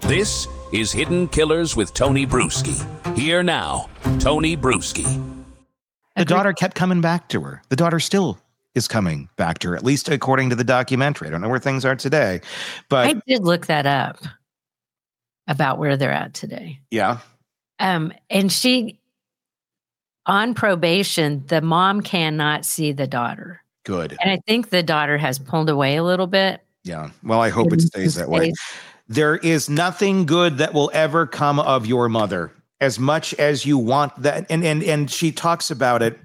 This is Hidden Killers with Tony Bruschi. Here now, Tony Bruschi. The daughter kept coming back to her. The daughter still is coming back to her, at least according to the documentary. I don't know where things are today, but I did look that up about where they're at today. Yeah. And she, on probation, the mom cannot see the daughter. Good. And I think the daughter has pulled away a little bit. Yeah. Well, I hope it stays that way. There is nothing good that will ever come of your mother, as much as you want that. And she talks about it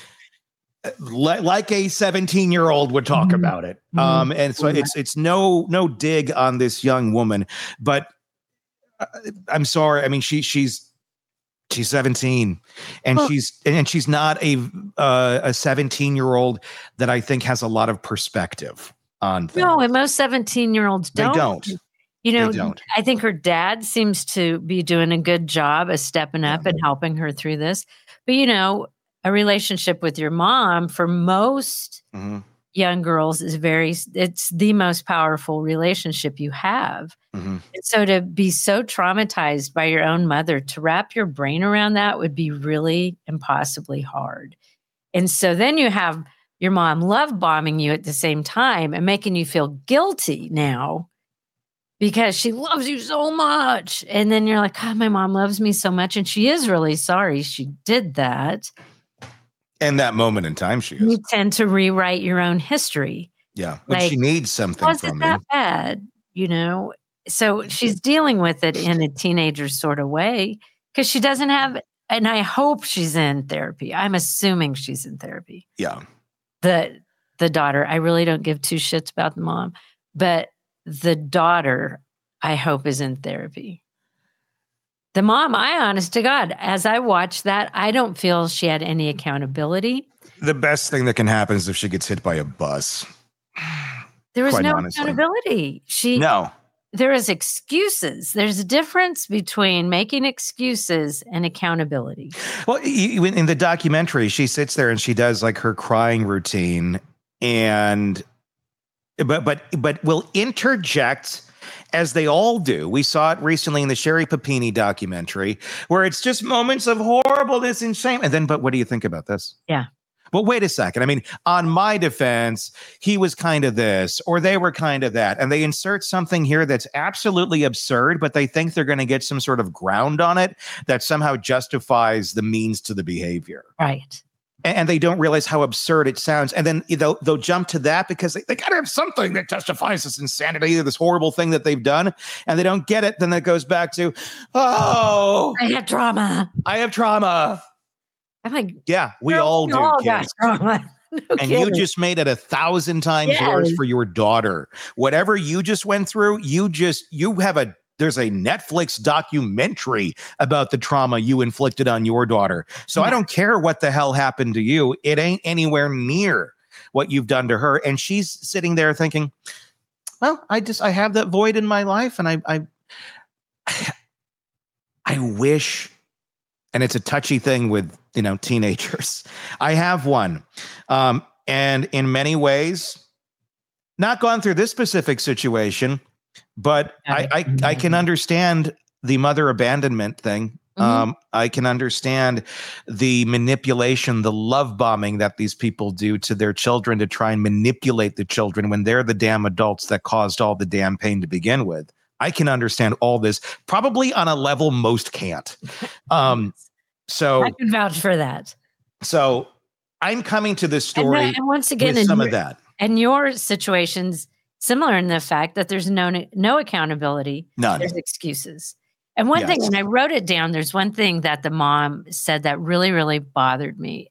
like a 17-year-old would talk about it. And so it's no dig on this young woman, but I'm sorry. I mean, she's 17, and she's not a 17-year-old that I think has a lot of perspective on things. No, and most 17-year-olds don't. They don't. You know, They don't. I think her dad seems to be doing a good job of stepping up and helping her through this. But, you know, a relationship with your mom for most young girls is it's the most powerful relationship you have. And so to be so traumatized by your own mother, to wrap your brain around that would be really impossibly hard. And so then you have your mom love bombing you at the same time and making you feel guilty now because she loves you so much. And then you're like, God, my mom loves me so much. And she is really sorry she did that. And that moment in time, she is. You tend to rewrite your own history. Yeah. But she needs something from you. Wasn't that bad, you know? So she's dealing with it in a teenager sort of way because she doesn't have, and I hope she's in therapy. I'm assuming she's in therapy. Yeah. The daughter, I really don't give two shits about the mom, but the daughter, I hope, is in therapy. The mom, I honest to God, as I watch that, I don't feel she had any accountability. The best thing that can happen is if she gets hit by a bus. There was no accountability. There is excuses. There's a difference between making excuses and accountability. Well, in the documentary, she sits there and she does like her crying routine, and but will interject, as they all do. We saw it recently in the Sherry Papini documentary, where it's just moments of horribleness and shame. And then, but what do you think about this? Yeah. Well, wait a second. I mean, on my defense, he was kind of this, or they were kind of that. And they insert something here that's absolutely absurd, but they think they're going to get some sort of ground on it that somehow justifies the means to the behavior. Right. And they don't realize how absurd it sounds. And then they'll jump to that because they got to have something that justifies this insanity, this horrible thing that they've done. And they don't get it. Then it goes back to, I have trauma. I'm like, yeah, we all do. Got trauma. And you just made it 1,000 times worse for your daughter. Whatever you just went through, there's a Netflix documentary about the trauma you inflicted on your daughter. So I don't care what the hell happened to you. It ain't anywhere near what you've done to her. And she's sitting there thinking, well, I have that void in my life. And I wish, and it's a touchy thing with, teenagers. I have one. And in many ways, not gone through this specific situation, but I can understand the mother abandonment thing. I can understand the manipulation, the love bombing that these people do to their children to try and manipulate the children when they're the damn adults that caused all the damn pain to begin with. I can understand all this, probably on a level most can't. So I can vouch for that. So I'm coming to this story and once again, with some of that. And your situation's similar in the fact that there's no accountability. None. There's excuses. And one thing, and I wrote it down, there's one thing that the mom said that really, really bothered me.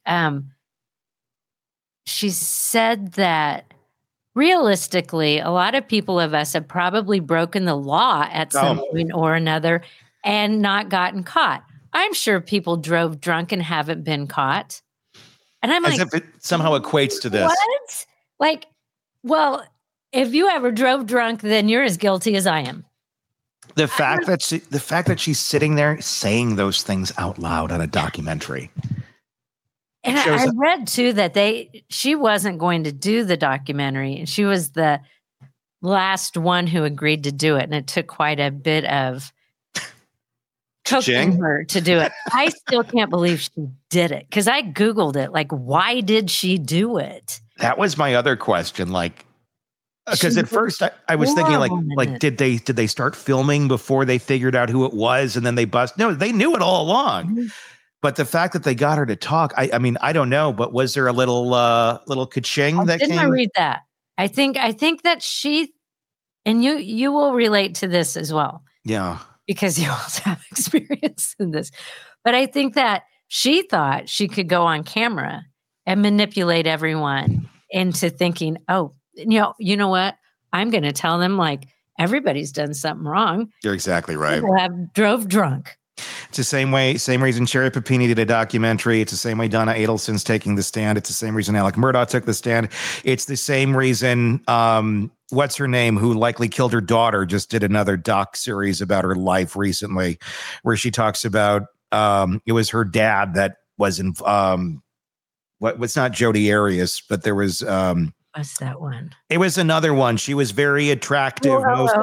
She said that realistically, a lot of people of us have probably broken the law at some point or another and not gotten caught. I'm sure people drove drunk and haven't been caught. And I'm as if it somehow equates to this. What? Like, well, if you ever drove drunk, then you're as guilty as I am. The fact that she's sitting there saying those things out loud on a documentary. And I read too that she wasn't going to do the documentary, and she was the last one who agreed to do it. And it took quite a bit of coaxing her to do it. I still can't believe she did it because I Googled it. Like, why did she do it? That was my other question. Like, because at first I was thinking like did they start filming before they figured out who it was and then they bust? No, they knew it all along. Mm-hmm. But the fact that they got her to talk, I mean, I don't know, but was there a little ka-ching that came? Didn't I read that? I think that she, and you will relate to this as well. Yeah. Because you also have experience in this. But I think that she thought she could go on camera and manipulate everyone into thinking, oh, you know what? I'm going to tell them like everybody's done something wrong. You're exactly right. People have drove drunk. It's the same reason Sherry Papini did a documentary. It's the same way Donna Adelson's taking the stand. It's the same reason Alec Murdaugh took the stand. It's the same reason, what's her name, who likely killed her daughter, just did another doc series about her life recently, where she talks about it was her dad that was in what's not Jodi Arias, but there was what's that one? It was another one. She was very attractive.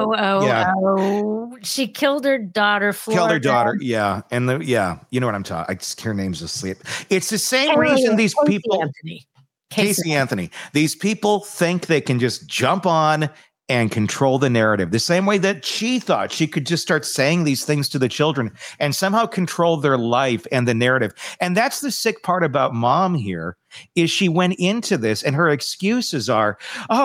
She killed her daughter, Florida. Killed her daughter, yeah. And you know what I'm talking. I just her name's asleep. It's the same reason these people Casey Anthony. These people think they can just jump on and control the narrative the same way that she thought she could just start saying these things to the children and somehow control their life and the narrative. And that's the sick part about mom here is she went into this and her excuses are,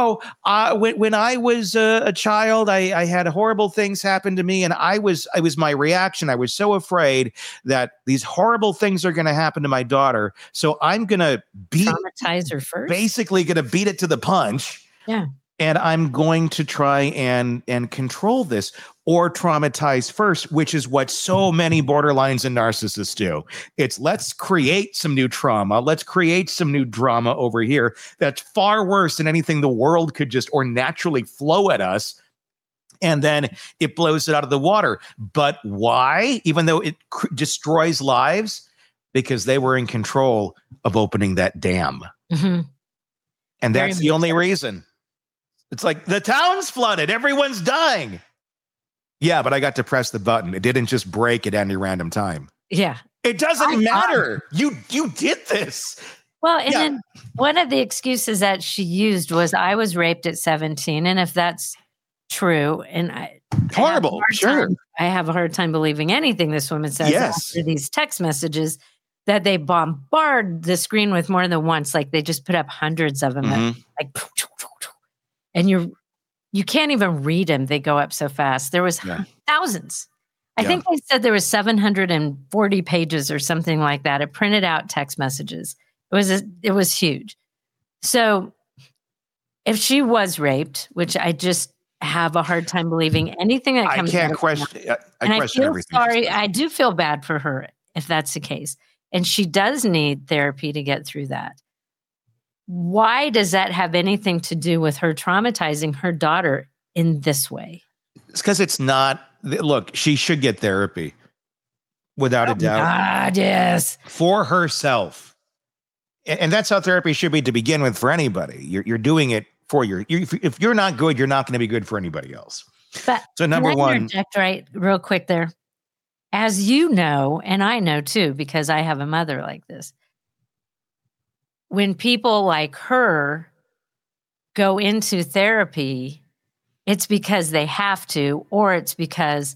when I was a child, I had horrible things happen to me. And it was my reaction. I was so afraid that these horrible things are going to happen to my daughter. So I'm going to traumatize her first, basically going to beat it to the punch. Yeah. And I'm going to try and control this or traumatize first, which is what so many borderlines and narcissists do. It's let's create some new trauma. Let's create some new drama over here. That's far worse than anything the world could just or naturally flow at us. And then it blows it out of the water. But why? Even though it destroys lives, because they were in control of opening that dam. Mm-hmm. And that's the only reason. It's like the town's flooded. Everyone's dying. Yeah, but I got to press the button. It didn't just break at any random time. Yeah. It doesn't matter. You did this. Well, and then one of the excuses that she used was I was raped at 17. And if that's true, and horrible, sure. I have a hard time believing anything this woman says after these text messages that they bombard the screen with more than once. Like they just put up hundreds of them. Mm-hmm. Like, and you can't even read them. They go up so fast. There was thousands. I think they said there was 740 pages or something like that. It printed out text messages. It was huge. So if she was raped, which I just have a hard time believing anything that comes out of question. I feel sorry. I do feel bad for her if that's the case. And she does need therapy to get through that. Why does that have anything to do with her traumatizing her daughter in this way? It's because it's not. Look, she should get therapy without a doubt. God, yes. For herself. And that's how therapy should be to begin with for anybody. You're doing it for if you're not good, you're not going to be good for anybody else. But so number one. Interject right real quick there. As you know, and I know too, because I have a mother like this. When people like her go into therapy, it's because they have to, or it's because,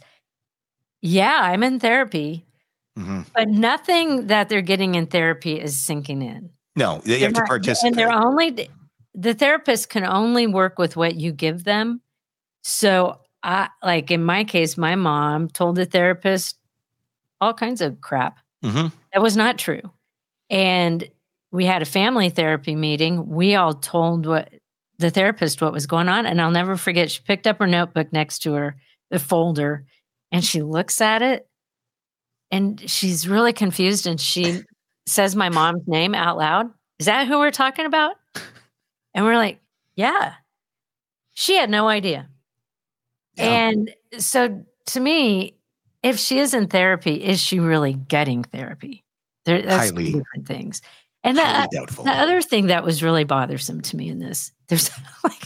I'm in therapy, but nothing that they're getting in therapy is sinking in. No, they have to participate. And the therapist can only work with what you give them. So like in my case, my mom told the therapist all kinds of crap. Mm-hmm. That was not true. And we had a family therapy meeting. We all told the therapist what was going on. And I'll never forget, she picked up her notebook next to her, the folder, and she looks at it and she's really confused. And she says my mom's name out loud. Is that who we're talking about? And we're like, yeah. She had no idea. Yeah. And so to me, if she is in therapy, is she really getting therapy? That's highly different things. And the other thing that was really bothersome to me in this, there's like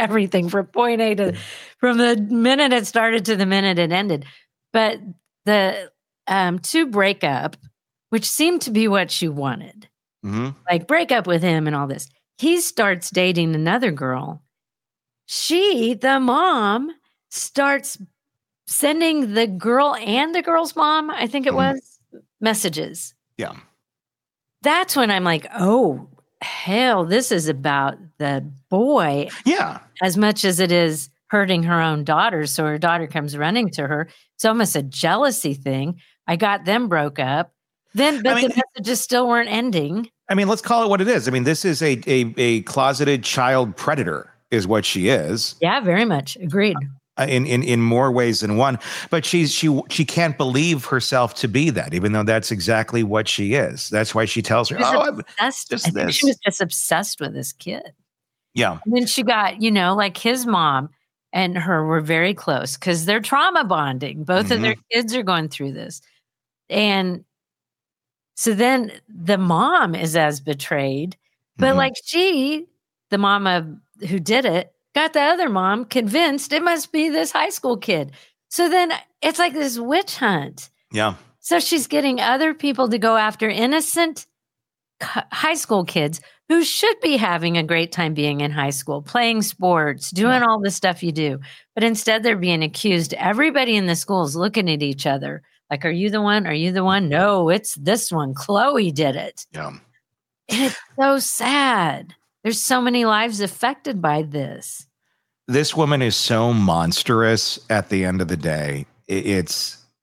everything from point A to from the minute it started to the minute it ended. But the to break up, which seemed to be what she wanted, like break up with him and all this. He starts dating another girl. She, the mom, starts sending the girl and the girl's mom, I think it was, messages. Yeah. That's when I'm like, oh, hell, this is about the boy. Yeah. As much as it is hurting her own daughter. So her daughter comes running to her. It's almost a jealousy thing. I got them broke up. But the messages still weren't ending. I mean, let's call it what it is. I mean, this is a closeted child predator is what she is. Yeah, very much. Agreed. In more ways than one. But she can't believe herself to be that, even though that's exactly what she is. That's why she tells her, I think she was just obsessed with this kid. Yeah. And then she got, like his mom and her were very close because they're trauma bonding. Both of their kids are going through this. And so then the mom is as betrayed, but the mama who did it, got the other mom convinced it must be this high school kid. So then it's like this witch hunt. Yeah. So she's getting other people to go after innocent high school kids who should be having a great time being in high school, playing sports, doing all the stuff you do. But instead they're being accused. Everybody in the school is looking at each other. Like, are you the one? Are you the one? No, it's this one. Chloe did it. Yeah. And it's so sad. There's so many lives affected by this. This woman is so monstrous at the end of the day. It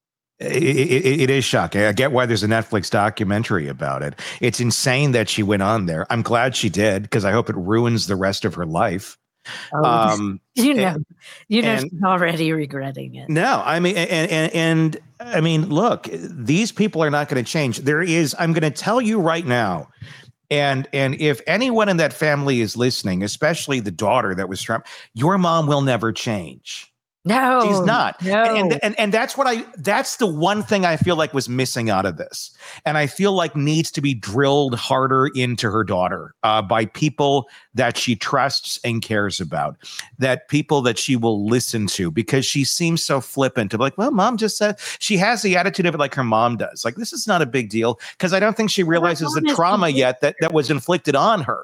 is shocking. I get why there's a Netflix documentary about it. It's insane that she went on there. I'm glad she did because I hope it ruins the rest of her life. She's already regretting it. No, I mean, and I mean, look, these people are not going to change. I'm going to tell you right now. And if anyone in that family is listening, especially the daughter that was trapped, your mom will never change. No, she's not. No. And that's the one thing I feel like was missing out of this. And I feel like needs to be drilled harder into her daughter by people that she trusts and cares about, that people that she will listen to, because she seems so flippant to be like, well, mom just said. She has the attitude of it like her mom does. Like, this is not a big deal, because I don't think she realizes the trauma yet that was inflicted on her.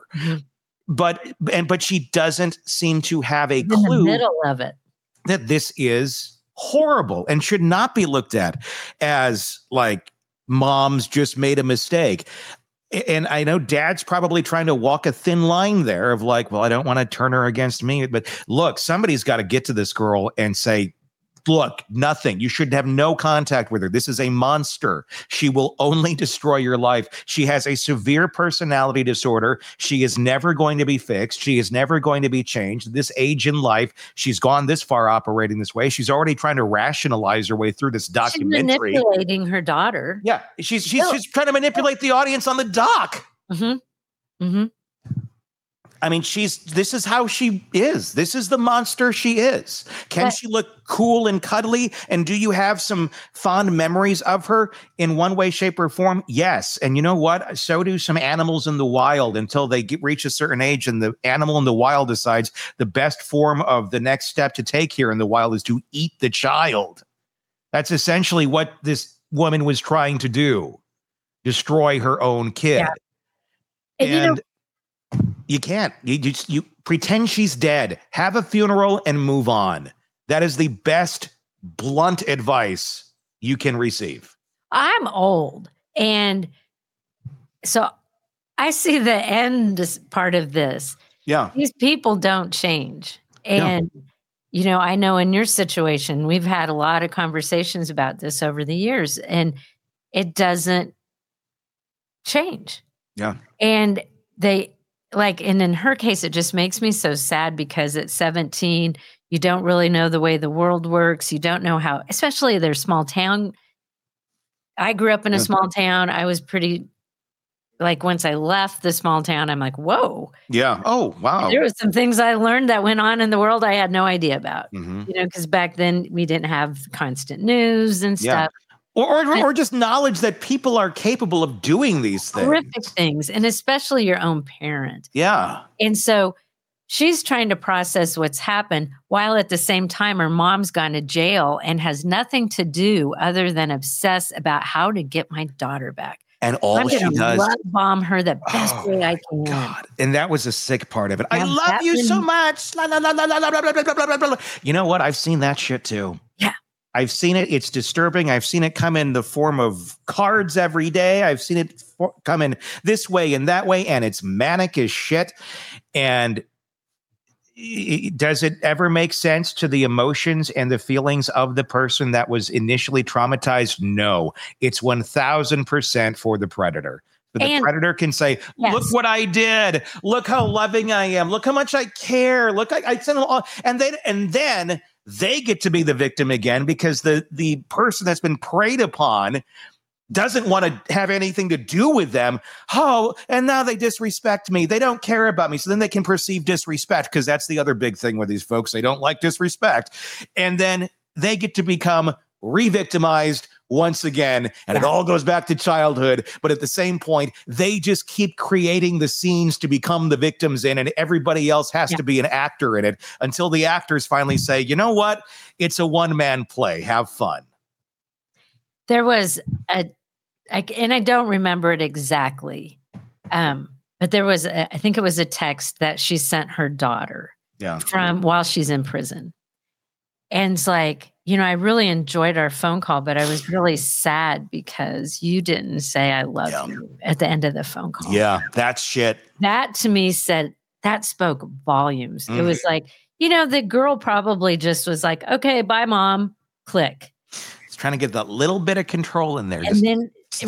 But she doesn't seem to have a clue in the middle of it that this is horrible and should not be looked at as like mom's just made a mistake. And I know dad's probably trying to walk a thin line there of like, well, I don't want to turn her against me. But look, somebody's got to get to this girl and say, look, nothing. You should have no contact with her. This is a monster. She will only destroy your life. She has a severe personality disorder. She is never going to be fixed. She is never going to be changed. This age in life, she's gone this far operating this way. She's already trying to rationalize her way through this documentary. She's manipulating her daughter. Yeah, she's trying to manipulate the audience on the doc. I mean, this is how she is. This is the monster she is. Can she look cool and cuddly? And do you have some fond memories of her in one way, shape, or form? Yes. And you know what? So do some animals in the wild until they reach a certain age and the animal in the wild decides the best form of the next step to take here in the wild is to eat the child. That's essentially what this woman was trying to do. Destroy her own kid. Yeah. And you can't. You pretend she's dead. Have a funeral and move on. That is the best blunt advice you can receive. I'm old, and so I see the end part of this. Yeah. These people don't change. And, I know in your situation, we've had a lot of conversations about this over the years, and it doesn't change. Yeah. And and in her case, it just makes me so sad because at 17, you don't really know the way the world works. You don't know how, especially their small town. I grew up in a small town. I was pretty, once I left the small town, I'm like, whoa. Yeah. Oh, wow. There was some things I learned that went on in the world I had no idea about, because back then we didn't have constant news and stuff. Or just knowledge that people are capable of doing these things. Horrific things, and especially your own parent. Yeah. And so she's trying to process what's happened while at the same time her mom's gone to jail and has nothing to do other than obsess about how to get my daughter back. And all she does, love bomb her the best way I can. God. And that was a sick part of it. I love you so much. La, la, la, la, la, la, la, la, la, la. You know what? I've seen that shit too. Yeah. I've seen it. It's disturbing. I've seen it come in the form of cards every day. I've seen it come in this way and that way. And it's manic as shit. And does it ever make sense to the emotions and the feelings of the person that was initially traumatized? No, it's 1000% for the predator. But the predator can say, look what I did. Look how loving I am. Look how much I care. Look, I sent them all. And then they get to be the victim again because the person that's been preyed upon doesn't want to have anything to do with them. Oh, and now they disrespect me. They don't care about me. So then they can perceive disrespect because that's the other big thing with these folks. They don't like disrespect. And then they get to become re-victimized once again. And it all goes back to childhood. But at the same point, they just keep creating the scenes to become the victims in, and everybody else has to be an actor in it until the actors finally say, you know what? It's a one-man play. Have fun. There was and I don't remember it exactly, but there was, I think it was a text that she sent her daughter from while she's in prison. And it's like, I really enjoyed our phone call, but I was really sad because you didn't say I love you at the end of the phone call. Yeah, that's shit. That to me that spoke volumes. It was like, the girl probably just was like, okay, bye, mom, click. Trying to get that little bit of control in there. And then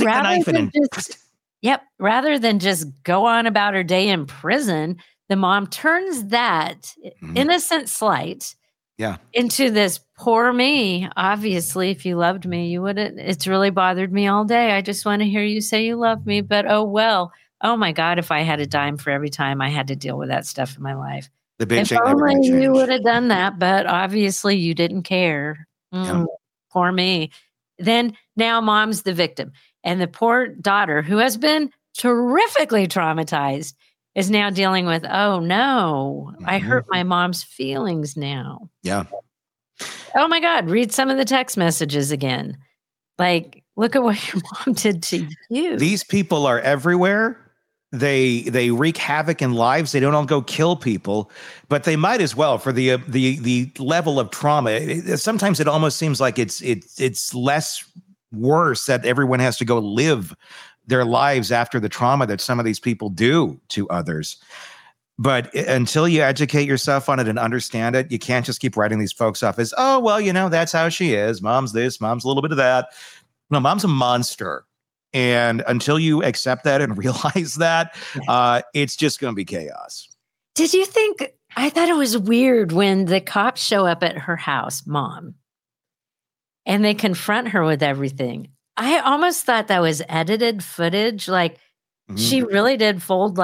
rather than just go on about her day in prison, the mom turns that innocent slight into this poor me. Obviously, if you loved me, you wouldn't. It's really bothered me all day. I just want to hear you say you love me, but oh well. Oh my God, if I had a dime for every time I had to deal with that stuff in my life. The bitch if only you would have done that, but obviously you didn't care. Poor me. Then now mom's the victim. And the poor daughter, who has been terrifically traumatized, is now dealing with, oh no, I hurt my mom's feelings now. Yeah. Oh my God, read some of the text messages again. Like, look at what your mom did to you. These people are everywhere. They wreak havoc in lives. They don't all go kill people, but they might as well for the level of trauma. Sometimes it almost seems like it's less worse that everyone has to go live their lives after the trauma that some of these people do to others. But until you educate yourself on it and understand it, you can't just keep writing these folks off as, oh, well, that's how she is. Mom's this, mom's a little bit of that. No, mom's a monster. And until you accept that and realize that, it's just going to be chaos. Did you think, I thought it was weird when the cops show up at her house, mom, and they confront her with everything. I almost thought that was edited footage. Like she really did fold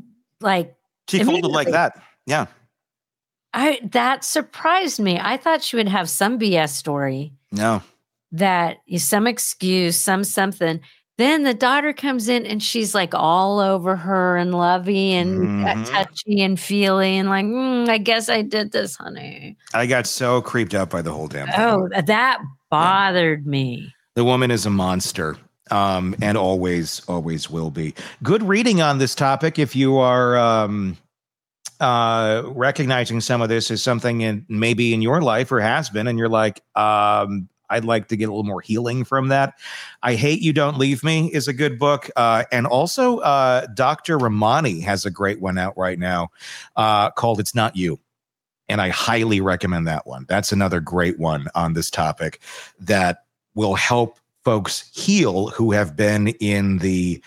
she folded like that. Yeah. That surprised me. I thought she would have some BS story. No. That some excuse, something. Then the daughter comes in and she's like all over her and lovey and touchy and feely and like, I guess I did this, honey. I got so creeped out by the whole damn thing. Oh, that bothered me. The woman is a monster, and always will be. Good reading on this topic. If you are recognizing some of this as something maybe in your life or has been, and you're like, I'd like to get a little more healing from that. I Hate You, Don't Leave Me is a good book. And also Dr. Ramani has a great one out right now called It's Not You. And I highly recommend that one. That's another great one on this topic that will help folks heal who have been in the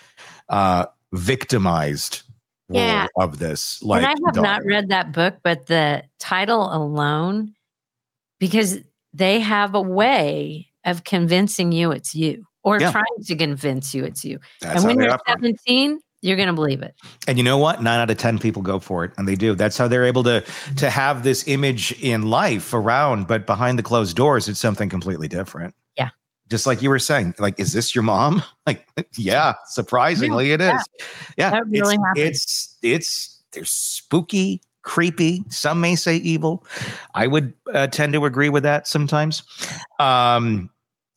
victimized role of this. And I have not read that book, but the title alone, because they have a way of convincing you it's you or trying to convince you it's you. That's and when you're 17, you're going to believe it. And you know what? 9 out of 10 people go for it, and they do. That's how they're able to have this image in life around, but behind the closed doors, it's something completely different. Yeah. Just like you were saying, like, is this your mom? Like, yeah, surprisingly it is. Yeah. That really it's there's spooky, creepy. Some may say evil. I would tend to agree with that sometimes. But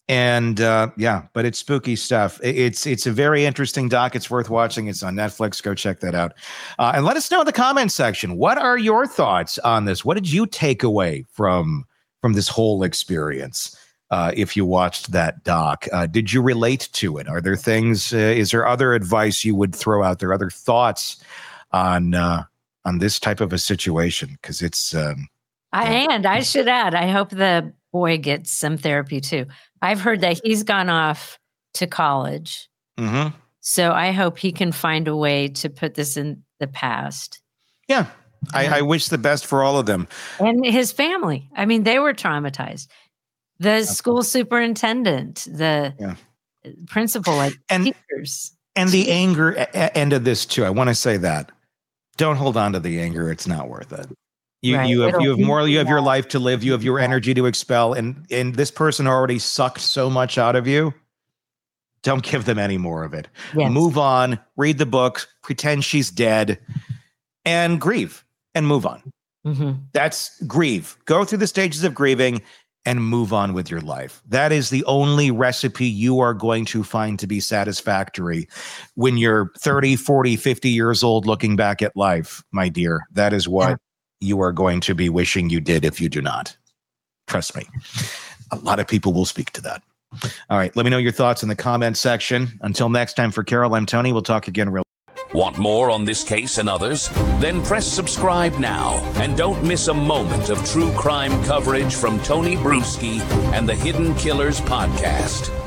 it's spooky stuff. It's a very interesting doc. It's worth watching. It's on Netflix. Go check that out. And let us know in the comments section. What are your thoughts on this? What did you take away from this whole experience? If you watched that doc, did you relate to it? Are there things, is there other advice you would throw out there? Other thoughts on this type of a situation? Because it's, I should add, I hope the boy gets some therapy too. I've heard that he's gone off to college. Mm-hmm. So I hope he can find a way to put this in the past. Yeah. I wish the best for all of them. And his family. I mean, they were traumatized. The school superintendent, the principal, teachers. And the anger end of this too. I want to say that. Don't hold on to the anger. It's not worth it. You have your life to live. You have your energy to expel. And this person already sucked so much out of you. Don't give them any more of it. Yes. Move on, read the book, pretend she's dead, and grieve and move on. Mm-hmm. That's grieve. Go through the stages of grieving and move on with your life. That is the only recipe you are going to find to be satisfactory when you're 30, 40, 50 years old looking back at life, my dear. That is what you are going to be wishing you did if you do not. Trust me. A lot of people will speak to that. All right. Let me know your thoughts in the comments section. Until next time, for Carol, I'm Tony. We'll talk again real. Want more on this case and others? Then press subscribe now and don't miss a moment of true crime coverage from Tony Bruschi and the Hidden Killers podcast.